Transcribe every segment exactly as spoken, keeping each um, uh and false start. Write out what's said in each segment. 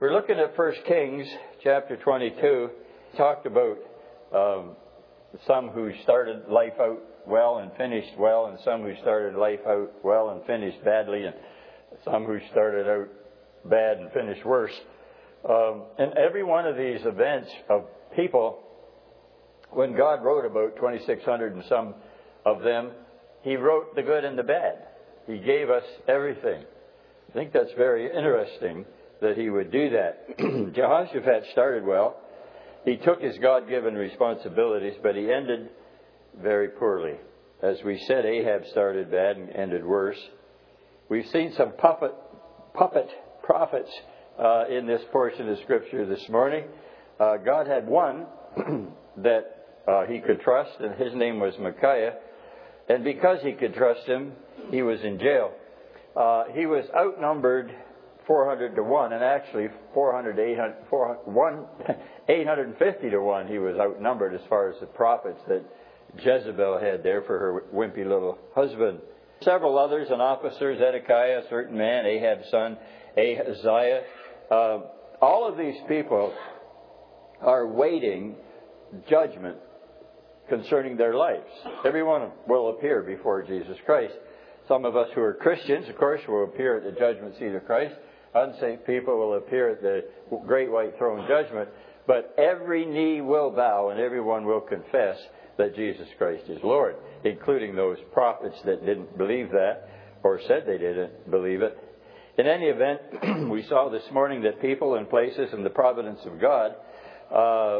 We're looking at First Kings chapter twenty-two. Talked about um, some who started life out well and finished well, and some who started life out well and finished badly, and some who started out bad and finished worse. Um, and every one of these events of people, when God wrote about twenty-six hundred and some of them, He wrote the good and the bad. He gave us everything. I think that's very interesting that He would do that. Jehoshaphat started well. He took his God-given responsibilities, but he ended very poorly. As we said, Ahab started bad and ended worse. We've seen some puppet, puppet prophets uh, in this portion of Scripture this morning. Uh, God had one that uh, he could trust, and his name was Micaiah. And because he could trust him, he was in jail. Uh, he was outnumbered four hundred to one, and actually four hundred, eight hundred, four hundred, eight hundred fifty to one he was outnumbered as far as the prophets that Jezebel had there for her wimpy little husband. Several others and officers, Zedekiah, a certain man, Ahab's son, Ahaziah. Uh, all of these people are waiting judgment concerning their lives. Everyone will appear before Jesus Christ. Some of us who are Christians, of course, will appear at the judgment seat of Christ. Unsaved people will appear at the great white throne judgment. But every knee will bow and everyone will confess that Jesus Christ is Lord, including those prophets that didn't believe that or said they didn't believe it. In any event, we saw this morning that people and places and the providence of God, uh,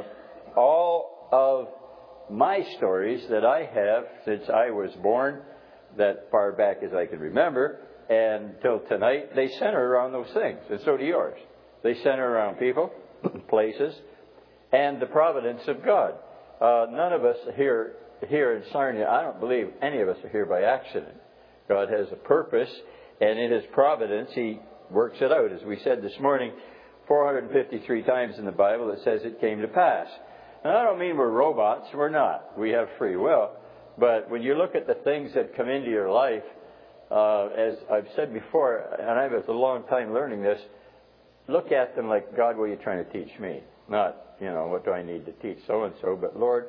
all of my stories that I have since I was born, that far back as I can remember, and till tonight, they center around those things. And so do yours. They center around people, places, and the providence of God. Uh, none of us here, here in Sarnia, I don't believe any of us are here by accident. God has a purpose, and in His providence, He works it out. As we said this morning, four hundred fifty-three times in the Bible it says it came to pass. And I don't mean we're robots. We're not. We have free will. But when you look at the things that come into your life, uh, as I've said before, and I've had a long time learning this, look at them like, God, what are you trying to teach me? Not, you know, what do I need to teach so-and-so? But Lord,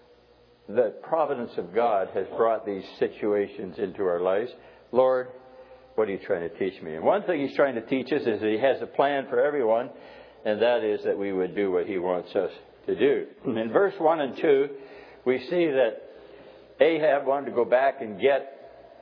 the providence of God has brought these situations into our lives. Lord, what are you trying to teach me? And one thing He's trying to teach us is that He has a plan for everyone, and that is that we would do what He wants us to do. In verse one and two, we see that Ahab wanted to go back and get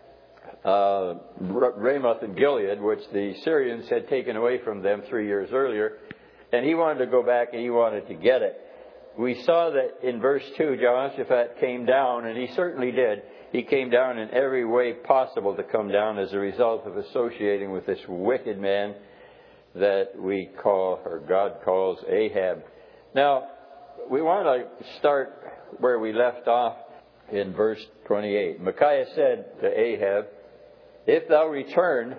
uh, Ramoth and Gilead, which the Syrians had taken away from them three years earlier. And he wanted to go back and he wanted to get it. We saw that in verse two, Jehoshaphat came down, and he certainly did. He came down in every way possible to come down as a result of associating with this wicked man that we call, or God calls, Ahab. Now, we want to start where we left off in verse twenty-eight. Micaiah said to Ahab, if thou return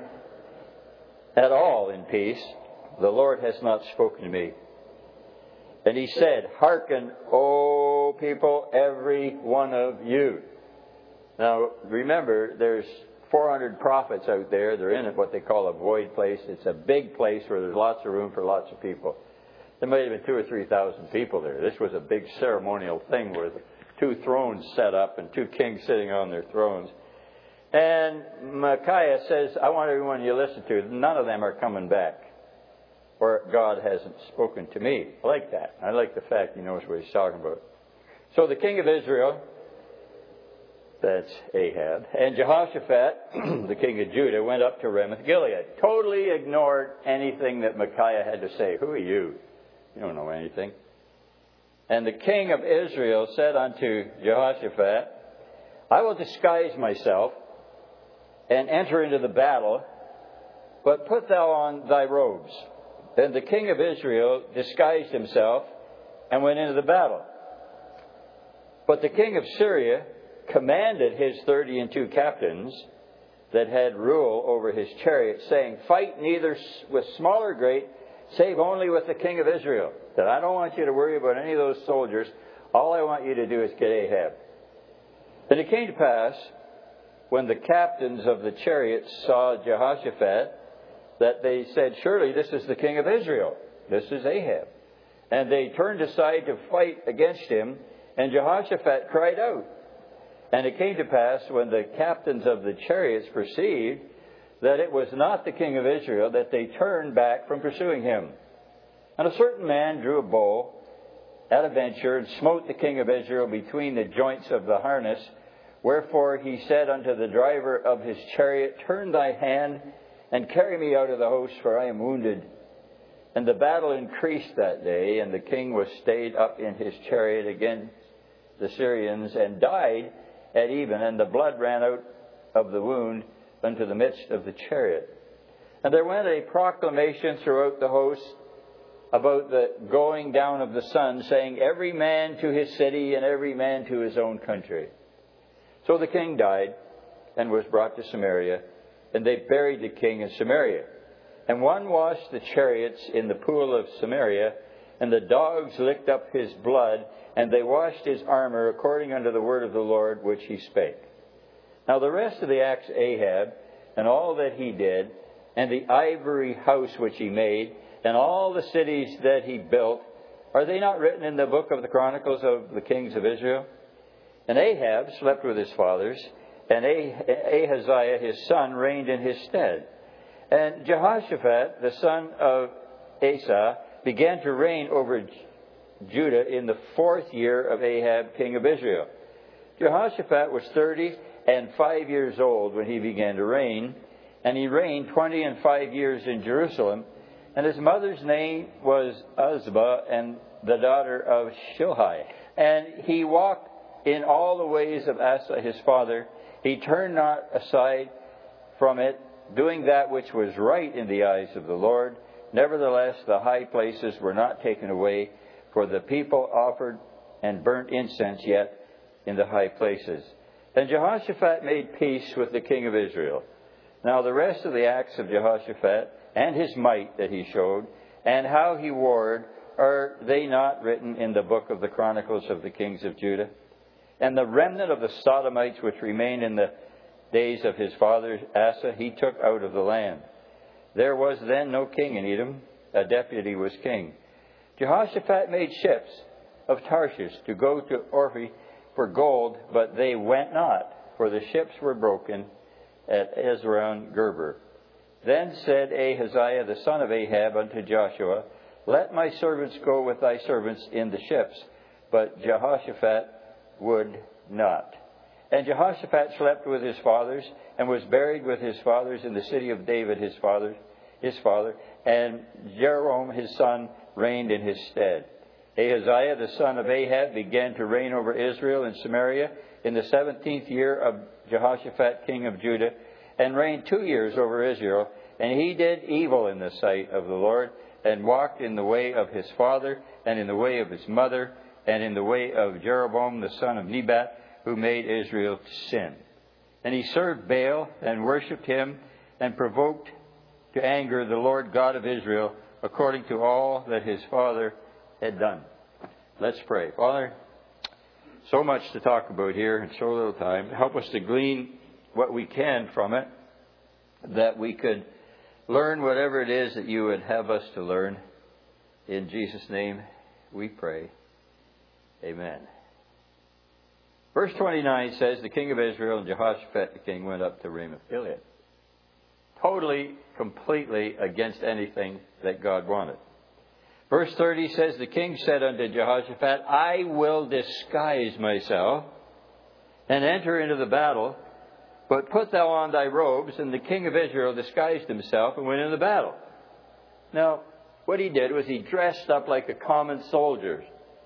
at all in peace, the Lord has not spoken to me. And he said, hearken, O people, every one of you. Now, remember, there's four hundred prophets out there. They're in what they call a void place. It's a big place where there's lots of room for lots of people. There might have been two or three thousand people there. This was a big ceremonial thing with two thrones set up and two kings sitting on their thrones. And Micaiah says, I want everyone you listen to, none of them are coming back, or God hasn't spoken to me. I like that. I like the fact he knows what he's talking about. So the king of Israel, that's Ahab, and Jehoshaphat, the king of Judah, went up to Ramoth Gilead. Totally ignored anything that Micaiah had to say. Who are you? You don't know anything. And the king of Israel said unto Jehoshaphat, I will disguise myself and enter into the battle, but put thou on thy robes. Then the king of Israel disguised himself and went into the battle. But the king of Syria commanded his thirty and two captains that had rule over his chariot, saying, fight neither with small or great, save only with the king of Israel. That I don't want you to worry about any of those soldiers. All I want you to do is get Ahab. And it came to pass, when the captains of the chariots saw Jehoshaphat, that they said, surely this is the king of Israel. This is Ahab. And they turned aside to fight against him, and Jehoshaphat cried out. And it came to pass, when the captains of the chariots perceived that it was not the king of Israel, that they turned back from pursuing him. And a certain man drew a bow at a venture, and smote the king of Israel between the joints of the harness. Wherefore he said unto the driver of his chariot, Turn thy hand, and carry me out of the host, for I am wounded. And the battle increased that day, and the king was stayed up in his chariot against the Syrians, and died at even, and the blood ran out of the wound unto the midst of the chariot. And there went a proclamation throughout the host about the going down of the sun, saying, Every man to his city, and every man to his own country. So the king died, and was brought to Samaria, and they buried the king in Samaria. And one washed the chariots in the pool of Samaria, and the dogs licked up his blood, and they washed his armor according unto the word of the Lord which he spake. Now the rest of the acts of Ahab, and all that he did, and the ivory house which he made, and all the cities that he built, are they not written in the book of the Chronicles of the kings of Israel? And Ahab slept with his fathers, and Ahaziah his son reigned in his stead. And Jehoshaphat, the son of Asa, began to reign over Judah in the fourth year of Ahab, king of Israel. Jehoshaphat was thirty and five years old when he began to reign, and he reigned twenty and five years in Jerusalem. And his mother's name was Azbah, and the daughter of Shilhi. And he walked in all the ways of Asa his father. He turned not aside from it, doing that which was right in the eyes of the Lord. Nevertheless, the high places were not taken away, for the people offered and burnt incense yet in the high places. And Jehoshaphat made peace with the king of Israel. Now the rest of the acts of Jehoshaphat, and his might that he showed, and how he warred, are they not written in the book of the Chronicles of the kings of Judah? And the remnant of the Sodomites which remained in the days of his father Asa, he took out of the land. There was then no king in Edom. A deputy was king. Jehoshaphat made ships of Tarshish to go to Orphi for gold, but they went not, for the ships were broken at Ezron Gerber. Then said Ahaziah the son of Ahab unto Joshua, Let my servants go with thy servants in the ships. But Jehoshaphat would not. And Jehoshaphat slept with his fathers, and was buried with his fathers in the city of David his father, his father, and Jeroboam his son reigned in his stead. Ahaziah the son of Ahab began to reign over Israel in Samaria in the seventeenth year of Jehoshaphat king of Judah, and reigned two years over Israel. And he did evil in the sight of the Lord, and walked in the way of his father, and in the way of his mother, and in the way of Jeroboam the son of Nebat, who made Israel to sin. And he served Baal, and worshipped him, and provoked to anger the Lord God of Israel, according to all that his father had done. Let's pray. Father, so much to talk about here in so little time. Help us to glean what we can from it, that we could learn whatever it is that you would have us to learn. In Jesus' name we pray. Amen. Verse twenty-nine says, The king of Israel and Jehoshaphat the king went up to Ramoth Gilead. Totally, completely against anything that God wanted. Verse thirty says, The king said unto Jehoshaphat, I will disguise myself and enter into the battle, but put thou on thy robes. And the king of Israel disguised himself and went into the battle. Now, what he did was he dressed up like a common soldier.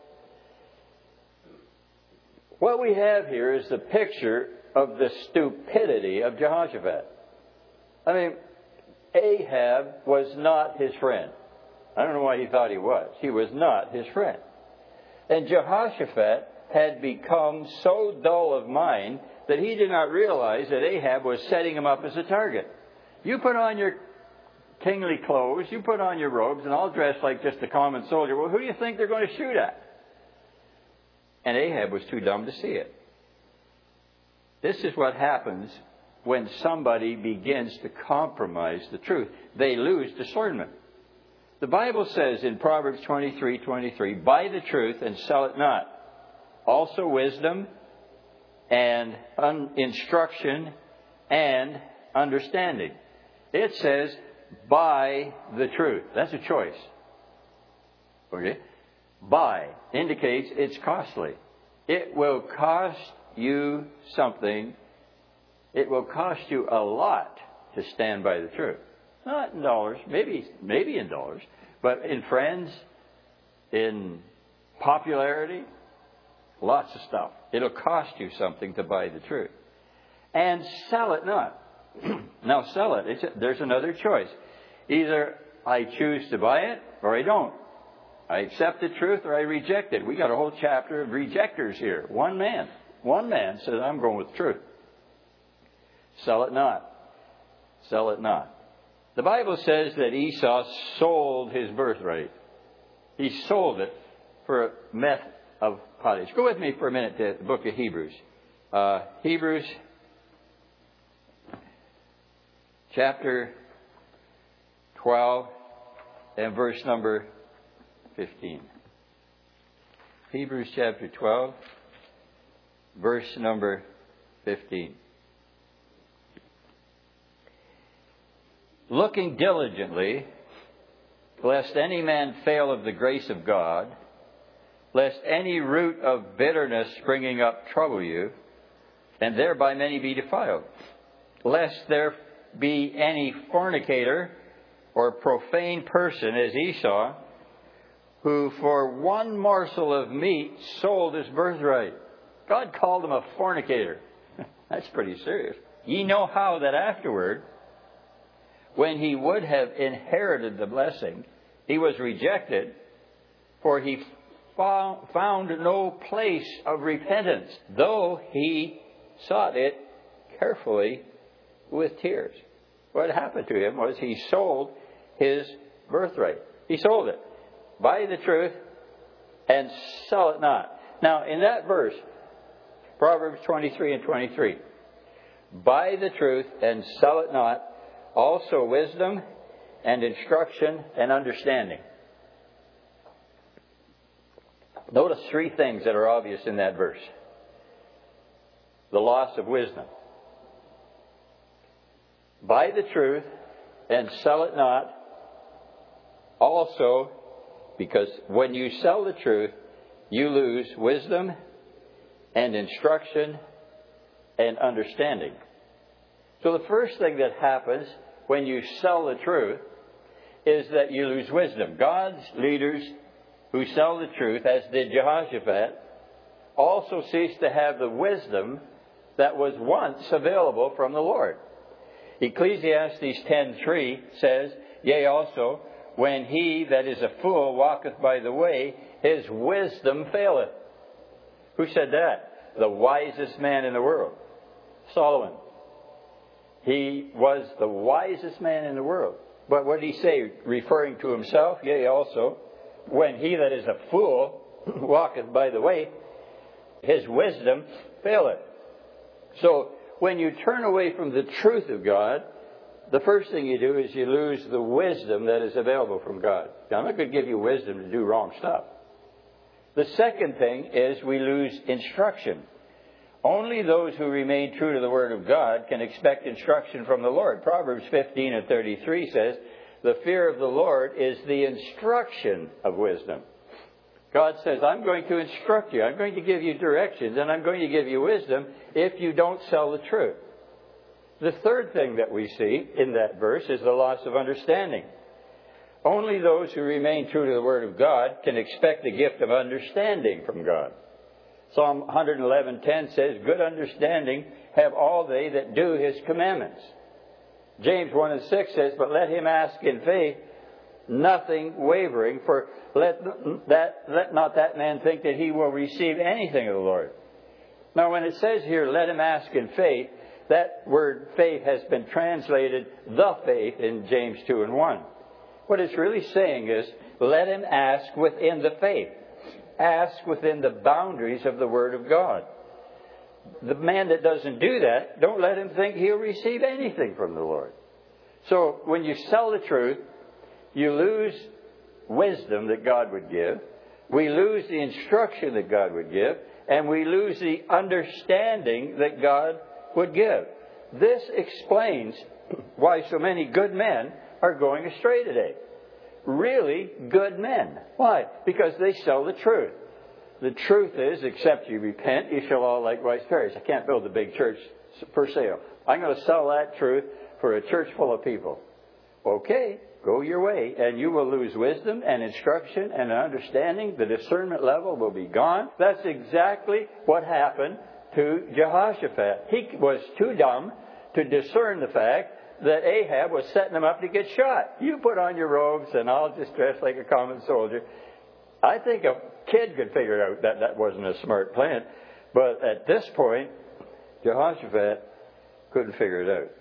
What we have here is the picture of the stupidity of Jehoshaphat. I mean, Ahab was not his friend. I don't know why he thought he was. He was not his friend. And Jehoshaphat had become so dull of mind that he did not realize that Ahab was setting him up as a target. You put on your kingly clothes, you put on your robes, and I'll dress like just a common soldier. Well, who do you think they're going to shoot at? And Ahab was too dumb to see it. This is what happens when somebody begins to compromise the truth. They lose discernment. The Bible says in Proverbs twenty-three twenty-three, buy the truth and sell it not. Also wisdom and un- instruction and understanding. It says, buy the truth. That's a choice. Okay? Buy indicates it's costly. It will cost you something. It will cost you a lot to stand by the truth. Not in dollars, maybe maybe in dollars, but in friends, in popularity, lots of stuff. It'll cost you something to buy the truth. And sell it not. Now sell it. It's a, there's another choice. Either I choose to buy it or I don't. I accept the truth or I reject it. We got a whole chapter of rejectors here. One man. One man says, I'm going with truth. Sell it not. Sell it not. The Bible says that Esau sold his birthright. He sold it for a meth of pottage. Go with me for a minute to the book of Hebrews. Uh, Hebrews chapter twelve and verse number fifteen. Hebrews chapter twelve, verse number fifteen. Looking diligently, lest any man fail of the grace of God, lest any root of bitterness springing up trouble you, and thereby many be defiled, lest there be any fornicator or profane person as Esau, who for one morsel of meat sold his birthright. God called him a fornicator. That's pretty serious. Ye know how that afterward, when he would have inherited the blessing, he was rejected, for he found, found no place of repentance, though he sought it carefully with tears. What happened to him was he sold his birthright. He sold it. Buy the truth and sell it not. Now, in that verse, Proverbs twenty-three and twenty-three, buy the truth and sell it not, also wisdom and instruction and understanding. Notice three things that are obvious in that verse. The loss of wisdom. Buy the truth and sell it not. Also, because when you sell the truth, you lose wisdom and instruction and understanding. So the first thing that happens when you sell the truth is that you lose wisdom. God's leaders who sell the truth, as did Jehoshaphat, also cease to have the wisdom that was once available from the Lord. Ecclesiastes ten three says, yea, also, when he that is a fool walketh by the way, his wisdom faileth. Who said that? The wisest man in the world. Solomon. He was the wisest man in the world. But what did he say, referring to himself? Yea, also, when he that is a fool walketh by the way, his wisdom faileth. So, when you turn away from the truth of God, the first thing you do is you lose the wisdom that is available from God. Now, I'm not going to give you wisdom to do wrong stuff. The second thing is we lose instruction. Only those who remain true to the Word of God can expect instruction from the Lord. Proverbs fifteen and thirty-three says, the fear of the Lord is the instruction of wisdom. God says, I'm going to instruct you. I'm going to give you directions, and I'm going to give you wisdom if you don't sell the truth. The third thing that we see in that verse is the loss of understanding. Only those who remain true to the Word of God can expect the gift of understanding from God. Psalm one eleven ten says, good understanding have all they that do His commandments. James one and six says, but let him ask in faith, nothing wavering, for let, that, let not that man think that he will receive anything of the Lord. Now, when it says here, let him ask in faith, that word faith has been translated the faith in James two and one. What it's really saying is, let him ask within the faith. Ask within the boundaries of the Word of God. The man that doesn't do that, don't let him think he'll receive anything from the Lord. So, when you sell the truth, you lose wisdom that God would give. We lose the instruction that God would give. And we lose the understanding that God would give. This explains why so many good men are going astray today. Really good men. Why? Because they sell the truth. The truth is, except you repent, you shall all likewise perish. I can't build a big church for sale. I'm going to sell that truth for a church full of people. Okay, go your way, and you will lose wisdom and instruction and understanding. The discernment level will be gone. That's exactly what happened to Jehoshaphat. He was too dumb to discern the fact that Ahab was setting him up to get shot. You put on your robes and I'll just dress like a common soldier. I think a kid could figure out that that wasn't a smart plan. But at this point, Jehoshaphat couldn't figure it out.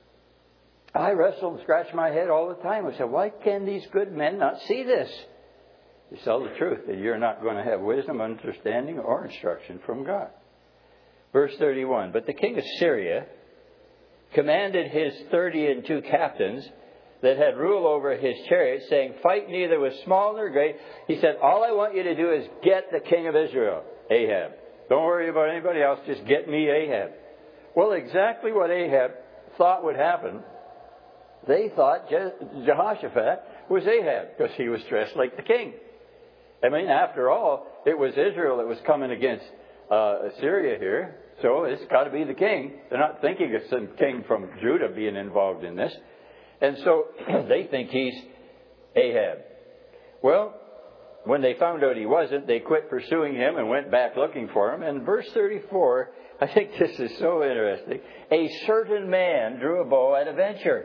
I wrestled and scratched my head all the time. I said, why can these good men not see this? You tell the truth that you're not going to have wisdom, understanding, or instruction from God. Verse thirty-one, but the king of Syria commanded his thirty and two captains that had rule over his chariots, saying, fight neither with small nor great. He said, all I want you to do is get the king of Israel, Ahab. Don't worry about anybody else, just get me Ahab. Well, exactly what Ahab thought would happen. They thought Je- Jehoshaphat was Ahab because he was dressed like the king. I mean, after all, it was Israel that was coming against uh, Assyria here. So it's got to be the king. They're not thinking of some king from Judah being involved in this. And so they think he's Ahab. Well, when they found out he wasn't, they quit pursuing him and went back looking for him. And verse thirty-four, I think this is so interesting. A certain man drew a bow at a venture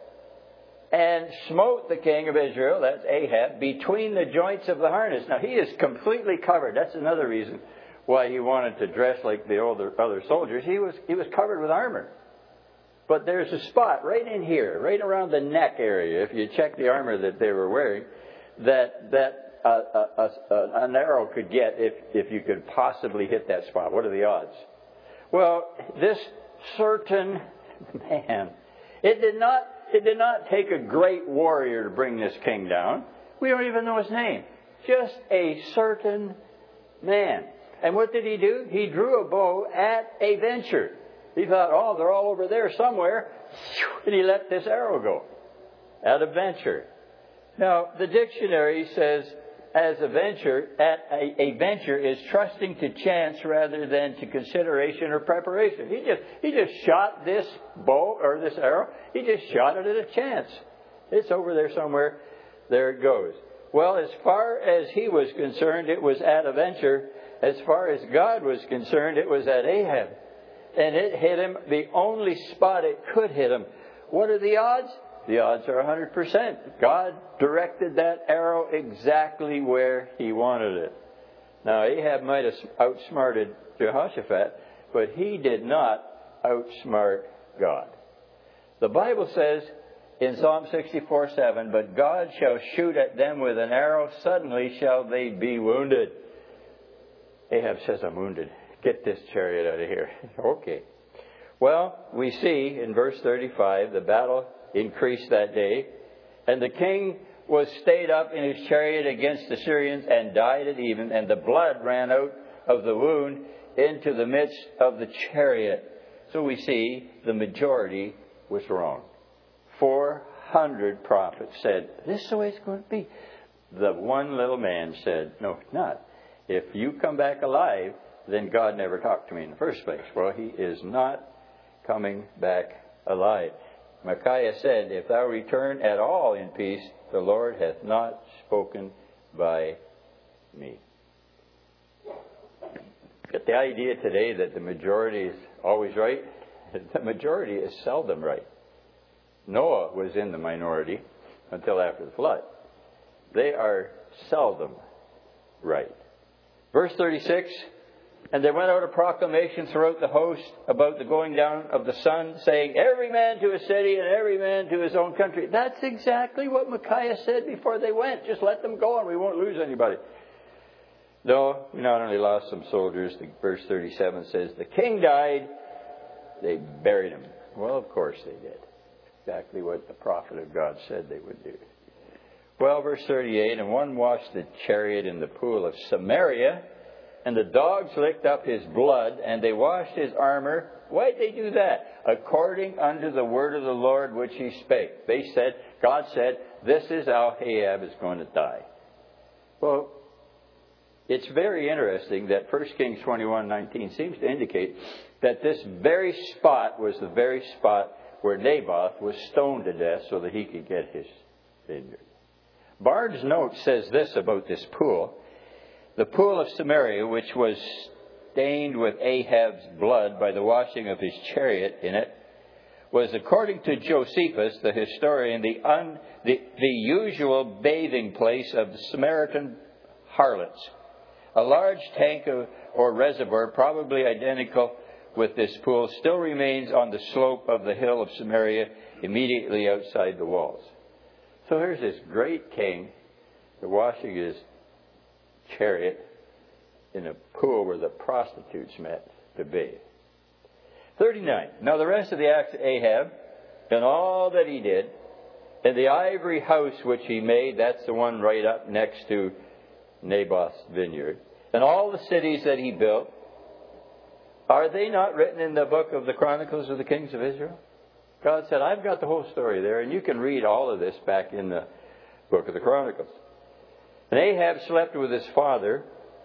and smote the king of Israel, that's Ahab, between the joints of the harness. Now, he is completely covered. That's another reason why he wanted to dress like the older other soldiers. He was he was covered with armor. But there's a spot right in here, right around the neck area, if you check the armor that they were wearing, that that uh, uh, uh, an arrow could get if, if you could possibly hit that spot. What are the odds? Well, this certain man, it did not it did not take a great warrior to bring this king down. We don't even know his name. Just a certain man. And what did he do? He drew a bow at a venture. He thought, oh, they're all over there somewhere. And he let this arrow go. At a venture. Now, the dictionary says, as a venture, at a, a venture is trusting to chance rather than to consideration or preparation. He just, he just shot this bow, or this arrow. He just shot it at a chance. It's over there somewhere. There it goes. Well, as far as he was concerned, it was at a venture. As far as God was concerned, it was at Ahab. And it hit him the only spot it could hit him. What are the odds? The odds are one hundred percent. God directed that arrow exactly where he wanted it. Now, Ahab might have outsmarted Jehoshaphat, but he did not outsmart God. The Bible says in Psalm sixty-four seven, but God shall shoot at them with an arrow, suddenly shall they be wounded. Ahab says, I'm wounded. Get this chariot out of here. Okay. Well, we see in verse thirty-five, the battle increased that day, and the king was stayed up in his chariot against the Syrians and died at even, and the blood ran out of the wound into the midst of the chariot. So we see the majority was wrong. Four hundred prophets said, this is the way it's going to be. The one little man said, no, it's not. If you come back alive, then God never talked to me in the first place. Well, he is not coming back alive. Micaiah said, if thou return at all in peace, the Lord hath not spoken by me. Get the idea today that the majority is always right? The majority is seldom right. Noah was in the minority until after the flood. They are seldom right. Verse thirty-six, and there went out a proclamation throughout the host about the going down of the sun, saying, every man to his city and every man to his own country. That's exactly what Micaiah said before they went. Just let them go and we won't lose anybody. No, we not only lost some soldiers, the verse thirty-seven says, the king died, they buried him. Well, of course they did. Exactly what the prophet of God said they would do. Well, verse thirty-eight, and one washed the chariot in the pool of Samaria, and the dogs licked up his blood, and they washed his armor. Why did they do that? According unto the word of the Lord which he spake. They said, God said, this is how Ahab is going to die. Well, it's very interesting that First Kings twenty-one nineteen seems to indicate that this very spot was the very spot where Naboth was stoned to death so that he could get his vineyard. Bard's note says this about this pool. The pool of Samaria, which was stained with Ahab's blood by the washing of his chariot in it, was, according to Josephus, the historian, the, un, the, the usual bathing place of the Samaritan harlots. A large tank of, or reservoir, probably identical with this pool, still remains on the slope of the hill of Samaria, immediately outside the walls. So here's this great king washing his chariot in a pool where the prostitutes met to bathe. thirty-nine. Now the rest of the acts of Ahab and all that he did, and the ivory house which he made, that's the one right up next to Naboth's vineyard, and all the cities that he built, are they not written in the book of the Chronicles of the Kings of Israel? God said, I've got the whole story there, and you can read all of this back in the book of the Chronicles. And Ahab slept with his father,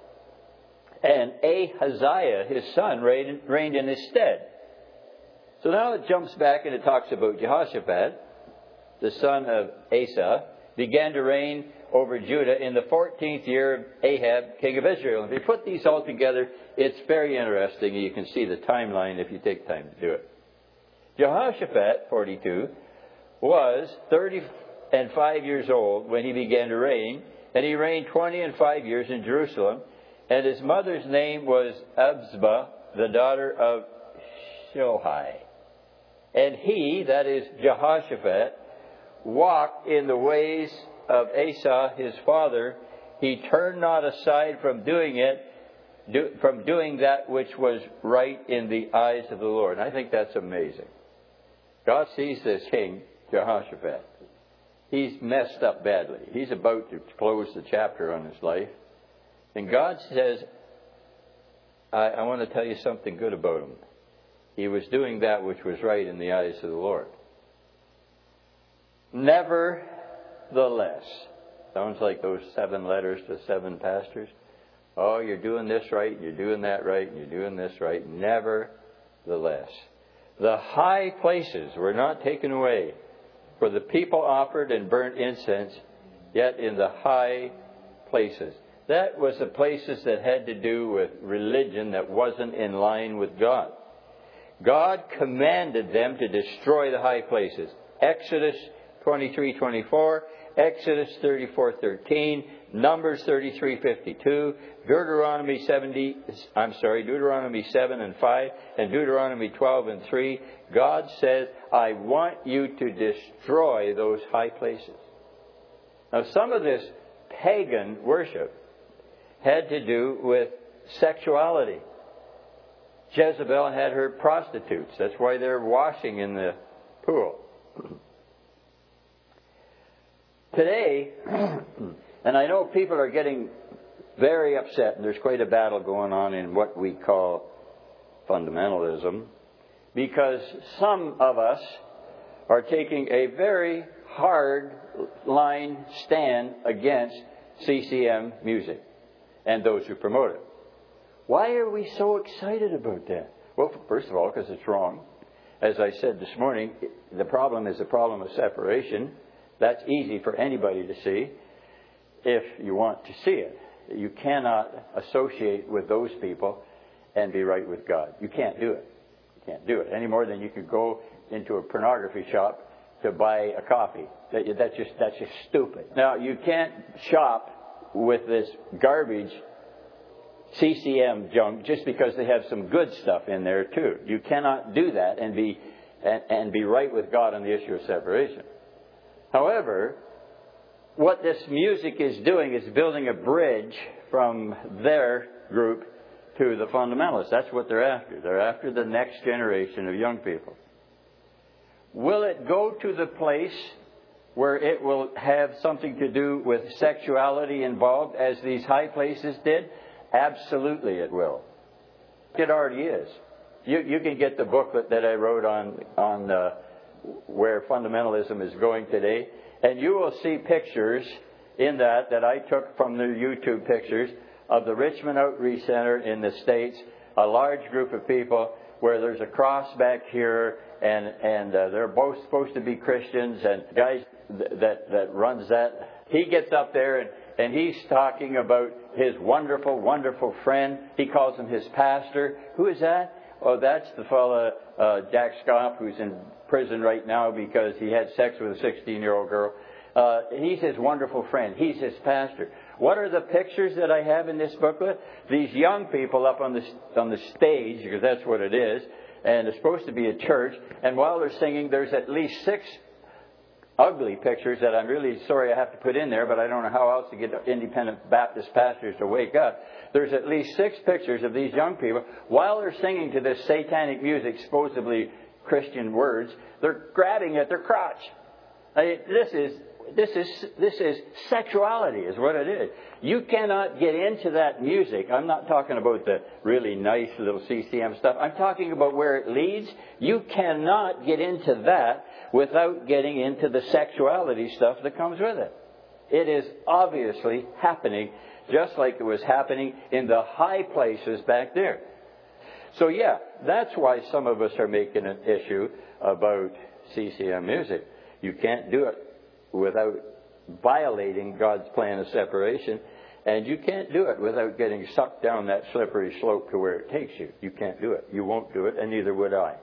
and Ahaziah, his son, reigned, reigned in his stead. So now it jumps back and it talks about Jehoshaphat, the son of Asa, began to reign over Judah in the fourteenth year of Ahab, king of Israel. If you put these all together, it's very interesting. You can see the timeline if you take time to do it. Jehoshaphat, forty-two, was thirty and five years old when he began to reign, and he reigned twenty and five years in Jerusalem, and his mother's name was Abzbah, the daughter of Shilhi. And he, that is Jehoshaphat, walked in the ways of Asa, his father. He turned not aside from doing it, do, from doing that which was right in the eyes of the Lord. And I think that's amazing. God sees this king, Jehoshaphat. He's messed up badly. He's about to close the chapter on his life. And God says, I, I want to tell you something good about him. He was doing that which was right in the eyes of the Lord. Nevertheless, sounds like those seven letters to seven pastors. Oh, you're doing this right, and you're doing that right, and you're doing this right. Nevertheless, the high places were not taken away, for the people offered and burnt incense, yet in the high places. That was the places that had to do with religion that wasn't in line with God. God commanded them to destroy the high places. Exodus twenty-three twenty-four, Exodus thirty-four thirteen, Numbers thirty-three fifty-two, Deuteronomy seventy, I'm sorry, Deuteronomy seven and five, and Deuteronomy twelve and three. God says, I want you to destroy those high places. Now, some of this pagan worship had to do with sexuality. Jezebel had her prostitutes. That's why they're washing in the pool. Today, and I know people are getting very upset, and there's quite a battle going on in what we call fundamentalism, because some of us are taking a very hard line stand against C C M music and those who promote it. Why are we so excited about that? Well, first of all, because it's wrong. As I said this morning, the problem is a problem of separation. That's easy for anybody to see if you want to see it. You cannot associate with those people and be right with God. You can't do it. You can't do it any more than you could go into a pornography shop to buy a coffee. That, that's just that's just stupid. Now, you can't shop with this garbage C C M junk just because they have some good stuff in there too. You cannot do that and be and, and be right with God on the issue of separation. However, what this music is doing is building a bridge from their group to the fundamentalists. That's what they're after. They're after the next generation of young people. Will it go to the place where it will have something to do with sexuality involved, as these high places did? Absolutely it will. It already is. You, you can get the booklet that I wrote on, on uh, where fundamentalism is going today, and you will see pictures in that that I took from the YouTube pictures of the Richmond Outreach Center in the States, a large group of people where there's a cross back here, and, and uh, they're both supposed to be Christians, and guys that, that runs that, he gets up there and, and he's talking about his wonderful, wonderful friend. He calls him his pastor. Who is that? Oh, that's the fella, uh, Jack Scoff, who's in prison right now because he had sex with a sixteen-year-old girl. Uh, he's his wonderful friend. He's his pastor. What are the pictures that I have in this booklet? These young people up on the on the stage, because that's what it is, and it's supposed to be a church. And while they're singing, there's at least six ugly pictures that I'm really sorry I have to put in there, but I don't know how else to get independent Baptist pastors to wake up. There's at least six pictures of these young people. While they're singing to this satanic music, supposedly Christian words, they're grabbing at their crotch. I mean, this is this is this is sexuality, is what it is. You cannot get into that music. I'm not talking about the really nice little C C M stuff. I'm talking about where it leads. You cannot get into that without getting into the sexuality stuff that comes with it. It is obviously happening, just like it was happening in the high places back there. So yeah, that's why some of us are making an issue about C C M music. You can't do it without violating God's plan of separation, and you can't do it without getting sucked down that slippery slope to where it takes you. You can't do it. You won't do it, and neither would I.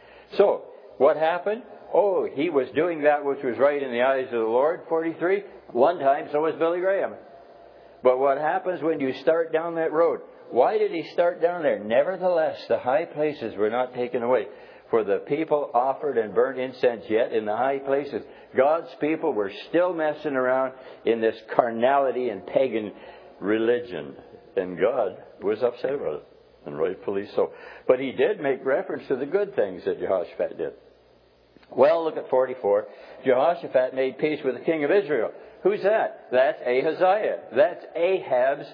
So, what happened? Oh, he was doing that which was right in the eyes of the Lord, forty-three. One time, so was Billy Graham. But what happens when you start down that road? Why did he start down there? Nevertheless, the high places were not taken away. For the people offered and burned incense yet in the high places. God's people were still messing around in this carnality and pagan religion. And God was upset about it. And rightfully so. But he did make reference to the good things that Jehoshaphat did. Well, look at forty-four. Jehoshaphat made peace with the king of Israel. Who's that? That's Ahaziah. That's Ahab's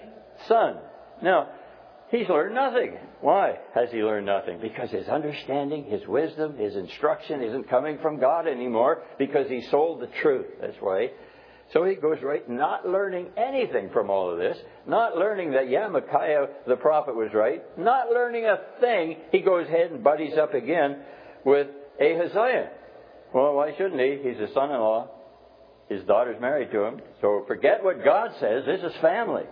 son. Now, he's learned nothing. Why has he learned nothing? Because his understanding, his wisdom, his instruction isn't coming from God anymore, because he sold the truth. That's why. So he goes right, not learning anything from all of this, not learning that, yeah, Micaiah the prophet was right, not learning a thing. He goes ahead and buddies up again with Ahaziah. Well, why shouldn't he? He's his son-in-law. His daughter's married to him. So forget what God says. This is family.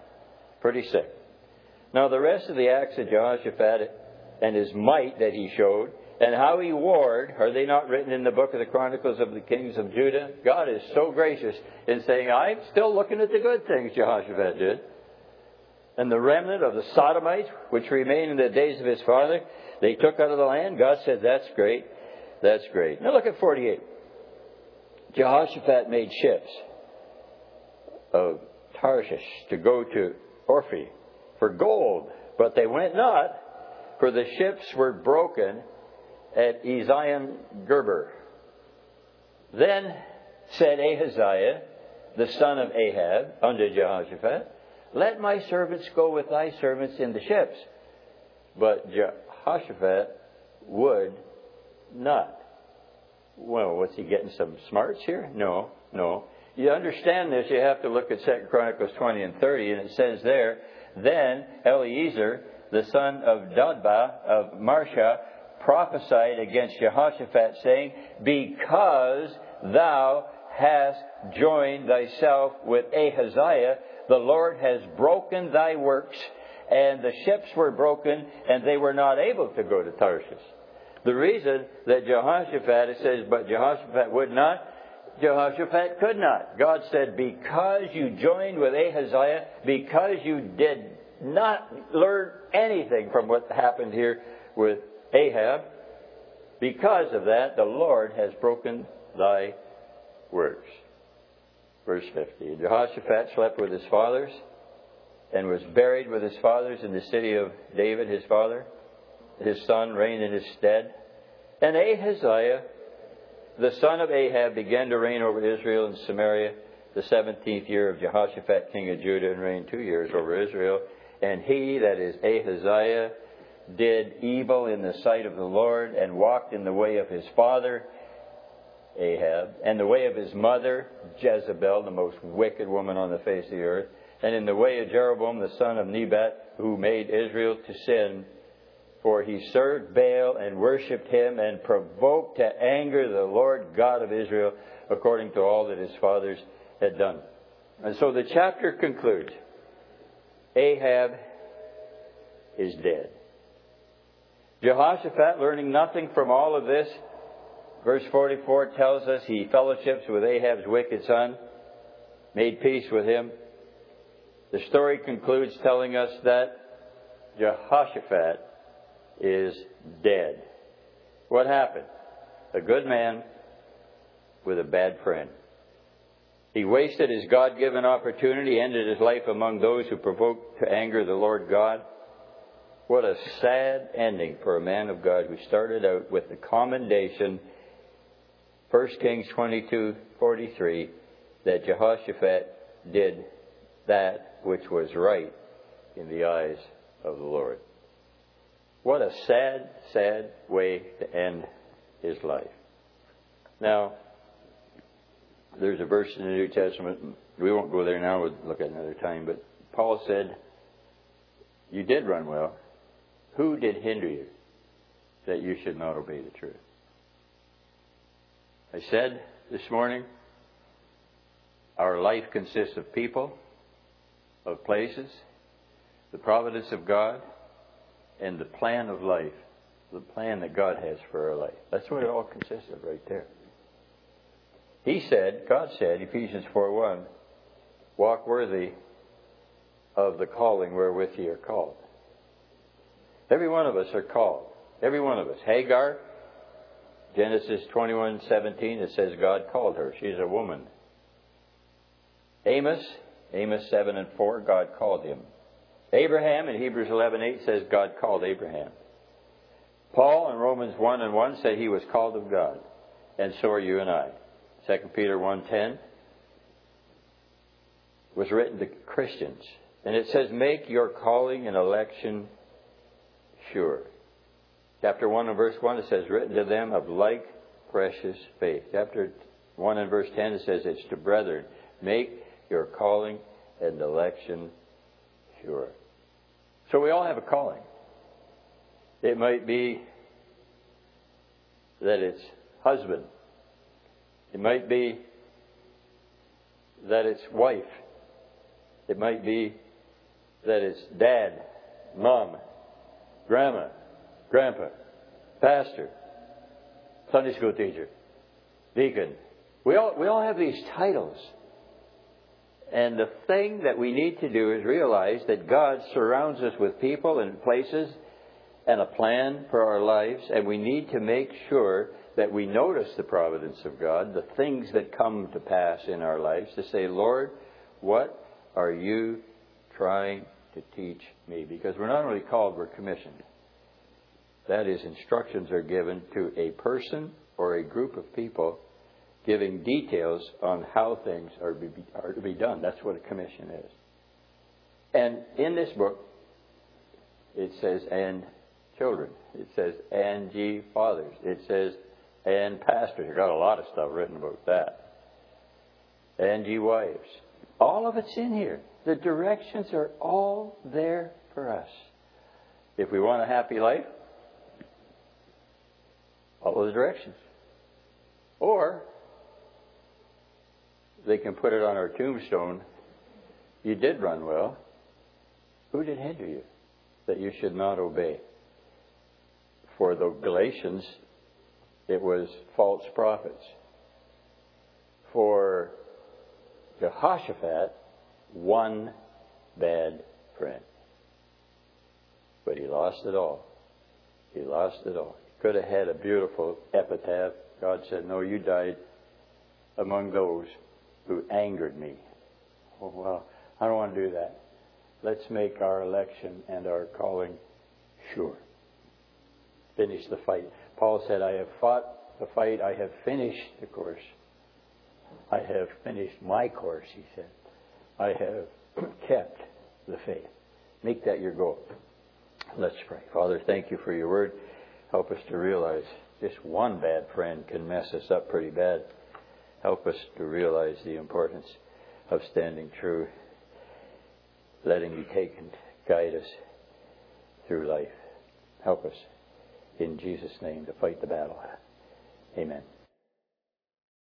Pretty sick. Now, the rest of the acts of Jehoshaphat and his might that he showed, and how he warred, are they not written in the book of the Chronicles of the Kings of Judah? God is so gracious in saying, I'm still looking at the good things Jehoshaphat did. And the remnant of the Sodomites, which remained in the days of his father, they took out of the land. God said, that's great. That's great. Now look at forty-eight. Jehoshaphat made ships of Tarshish to go to Orphi for gold, but they went not, for the ships were broken at Ezion Geber. Then said Ahaziah, the son of Ahab, unto Jehoshaphat, let my servants go with thy servants in the ships. But Jehoshaphat would not. Well, was he getting some smarts here? No, no. You understand this, you have to look at Second Chronicles twenty and thirty, and it says there, then Eliezer, the son of Dodbah of Marsha, prophesied against Jehoshaphat, saying, because thou hast joined thyself with Ahaziah, the Lord has broken thy works, and the ships were broken, and they were not able to go to Tarshish. The reason that Jehoshaphat, it says, but Jehoshaphat would not, Jehoshaphat could not. God said, because you joined with Ahaziah, because you did not learn anything from what happened here with Ahab, because of that, the Lord has broken thy works. Verse fifty. Jehoshaphat slept with his fathers and was buried with his fathers in the city of David, his father. His son reigned in his stead. And Ahaziah the son of Ahab, began to reign over Israel and Samaria the seventeenth year of Jehoshaphat, king of Judah, and reigned two years over Israel. And he, that is Ahaziah, did evil in the sight of the Lord, and walked in the way of his father Ahab, and the way of his mother Jezebel, the most wicked woman on the face of the earth, and in the way of Jeroboam the son of Nebat, who made Israel to sin. For he served Baal and worshipped him, and provoked to anger the Lord God of Israel, according to all that his fathers had done. And so the chapter concludes. Ahab is dead. Jehoshaphat, learning nothing from all of this, verse forty-four tells us he fellowships with Ahab's wicked son, made peace with him. The story concludes telling us that Jehoshaphat is dead. What happened? A good man with a bad friend. He wasted his God-given opportunity, ended his life among those who provoked to anger the Lord God. What a sad ending for a man of God who started out with the commendation, First Kings twenty-two forty-three, that Jehoshaphat did that which was right in the eyes of the Lord. What a sad, sad way to end his life. Now, there's a verse in the New Testament, we won't go there now, we'll look at it another time, but Paul said, you did run well. Who did hinder you that you should not obey the truth? I said this morning, our life consists of people, of places, the providence of God, and the plan of life, the plan that God has for our life. That's what it all consists of right there. He said, God said, Ephesians four one, walk worthy of the calling wherewith ye are called. Every one of us are called. Every one of us. Hagar, Genesis twenty-one seventeen, it says God called her. She's a woman. Amos, Amos seven and four, God called him. Abraham in Hebrews eleven eight says God called Abraham. Paul in Romans one and one said he was called of God. And so are you and I. Second Peter one ten was written to Christians. And it says, make your calling and election sure. Chapter one and verse one, it says, written to them of like precious faith. Chapter one and verse ten, it says, it's to brethren, make your calling and election sure. So we all have a calling. It might be that it's husband. It might be that it's wife. It might be that it's dad, mom, grandma, grandpa, pastor, Sunday school teacher, deacon. We all, we all have these titles. And the thing that we need to do is realize that God surrounds us with people and places and a plan for our lives. And we need to make sure that we notice the providence of God, the things that come to pass in our lives, to say, Lord, what are you trying to teach me? Because we're not only called, we're commissioned. That is, instructions are given to a person or a group of people, giving details on how things are to be, are to be done. That's what a commission is. And in this book, it says, and children. It says, and ye fathers. It says, and pastors. You've got a lot of stuff written about that. And ye wives. All of it's in here. The directions are all there for us. If we want a happy life, follow the directions. Or they can put it on our tombstone. You did run well. Who did hinder you that you should not obey? For the Galatians, it was false prophets. For Jehoshaphat, one bad friend. But he lost it all. He lost it all. He could have had a beautiful epitaph. God said, no, you died among those who angered me. Oh, well, I don't want to do that. Let's make our election and our calling sure. Finish the fight. Paul said, I have fought the fight. I have finished the course. I have finished my course, he said. I have kept the faith. Make that your goal. Let's pray. Father, thank you for your word. Help us to realize just one bad friend can mess us up pretty bad. Help us to realize the importance of standing true, letting you take and guide us through life. Help us, in Jesus' name, to fight the battle. Amen.